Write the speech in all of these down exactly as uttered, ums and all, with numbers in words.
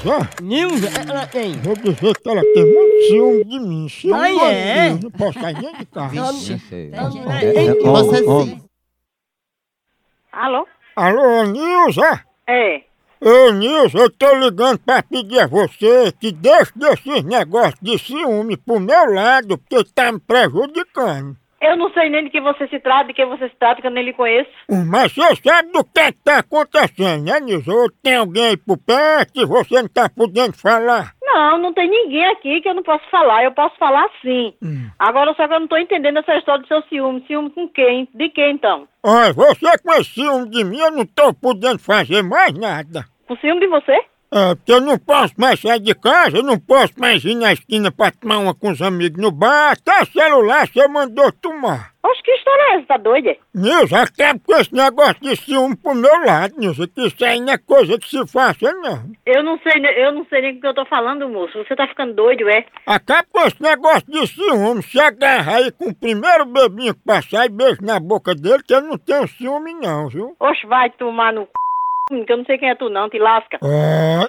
Nilza, Nilza, ela tem. vou dizer que ela tem muito ciúme de mim. Ciúme Ah, de é? mim. Não posso sair nem de casa. Vixe. Você sim. Alô? Alô, Nilza? É. Ô, Nilza, eu tô ligando pra pedir a você que deixe desses negócios de ciúme pro meu lado, porque tá me prejudicando. Eu não sei nem de que você se trata, de que você se trata, que eu nem lhe conheço. Mas você sabe do que é que tá acontecendo, né, Nilza? Ou tem alguém aí por perto e você não tá podendo falar? Não, não tem ninguém aqui que eu não posso falar. Eu posso falar sim. Hum. Agora só que eu não tô entendendo essa história do seu ciúme. Ciúme com quem? De quem então? Olha, você com esse ciúme de mim, eu não tô podendo fazer mais nada. Com ciúme de você? É, porque eu não posso mais sair de casa, eu não posso mais ir na esquina pra tomar uma com os amigos no bar, até celular você mandou tomar. Oxe, que história é essa? Tá doida? Nilza, acaba com esse negócio de ciúme pro meu lado, Nilza, que isso aí não é coisa que se faça, não. Eu não sei, ne- eu não sei nem o que eu tô falando, moço. Você tá ficando doido, é? Acaba com esse negócio de ciúme, se agarra aí com o primeiro bebinho que passar e beijo na boca dele, que eu não tenho ciúme não, viu? Oxe, vai tomar no c... que eu não sei quem é tu não, te lasca. É...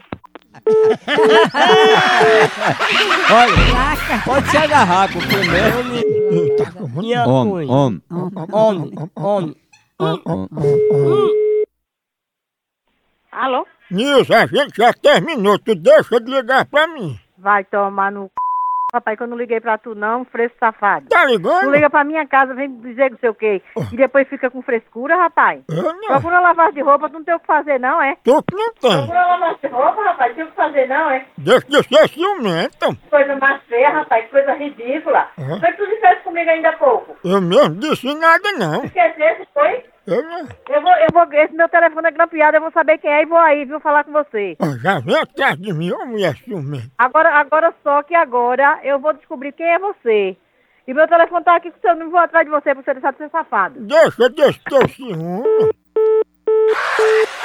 Olha, pode se agarrar com o primeiro. Tá com E a Homem, coisa? homem. Homem, homem. Alô? Nilza, a gente já terminou, tu deixa de ligar pra mim. Vai tomar no c... Papai, que eu não liguei pra tu não, fresco safado. Tá Tu ligando? liga pra minha casa, vem dizer não sei o quê. E depois fica com frescura, rapaz. Eu não. Procura lavar de roupa, tu não tem o que fazer não, é? Tu que não tem. Procura lavar de roupa, rapaz, tem o que fazer não, é? Deixa de ser ciumento. Coisa mais feia, rapaz, que coisa ridícula. Uhum. Foi que tu disseste comigo ainda há pouco. Eu mesmo disse nada não. Esquecesse, foi? Eu não. Eu vou, eu vou, esse meu telefone é grampeado, eu vou saber quem é e vou aí, viu, falar com você. Ó, já vem atrás de mim, ô mulher ciumenta. Agora, agora só que agora eu vou descobrir quem é você. E meu telefone tá aqui com o seu número, vou atrás de você pra você deixar de ser safado. Deixa desse teu ciúme.